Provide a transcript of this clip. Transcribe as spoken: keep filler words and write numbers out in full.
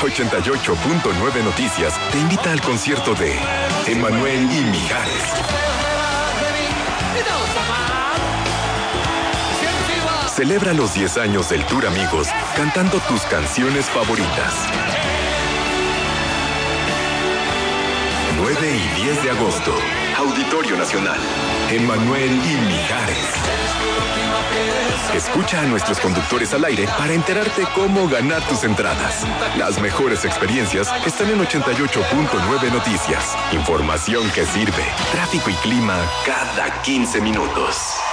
ochenta y ocho punto nueve Noticias te invita al concierto de Emmanuel y Mijares. Celebra los diez años del Tour Amigos cantando tus canciones favoritas. nueve y diez de agosto, Auditorio Nacional. Emmanuel y Mijares. Escucha a nuestros conductores al aire para enterarte cómo ganar tus entradas. Las mejores experiencias están en ochenta y ocho punto nueve Noticias. Información que sirve. Tráfico y clima cada quince minutos.